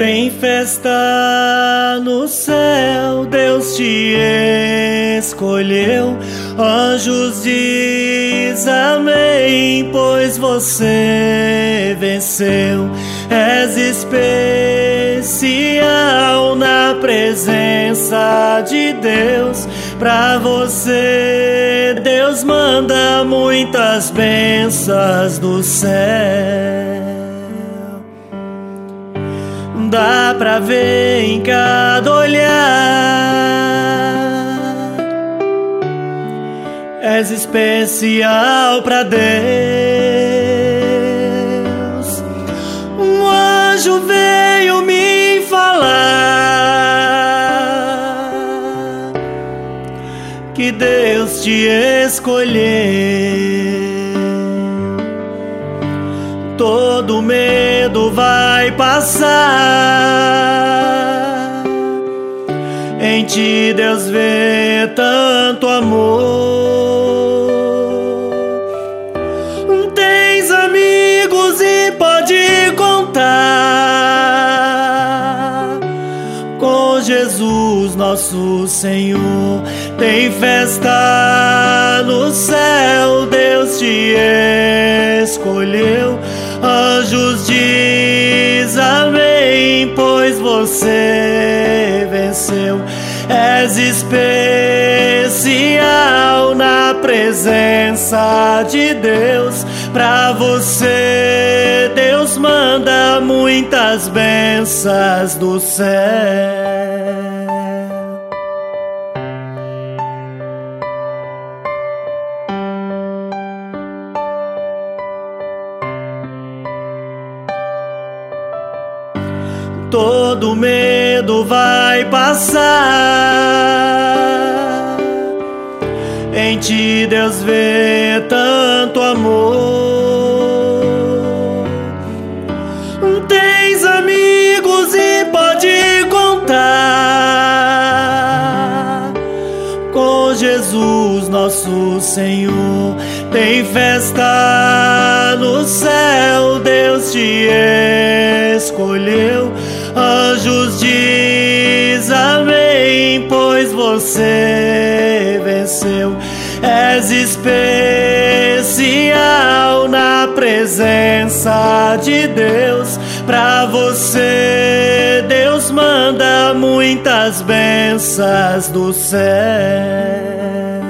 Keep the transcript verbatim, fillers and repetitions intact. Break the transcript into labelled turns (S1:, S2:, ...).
S1: Tem festa no céu, Deus te escolheu. Anjos diz amém, pois você venceu. És especial na presença de Deus. Pra você Deus manda muitas bênçãos do céu. Dá pra ver em cada olhar, és especial pra Deus. Um anjo veio me falar que Deus te escolheu. Todo medo vai passar. Em ti Deus vê tanto amor. Tens amigos e pode contar com Jesus nosso Senhor. Tem festa no céu, Deus te escolheu. Anjos diz amém, pois você venceu. És especial na presença de Deus. Pra você Deus manda muitas bênçãos do céu. Todo medo vai passar. Em ti Deus vê tanto amor. Tens amigos e pode contar com Jesus nosso Senhor. Tem festa no céu, Deus te escolheu. Anjos diz amém, pois você venceu. És especial na presença de Deus. Pra você Deus manda muitas bênçãos do céu.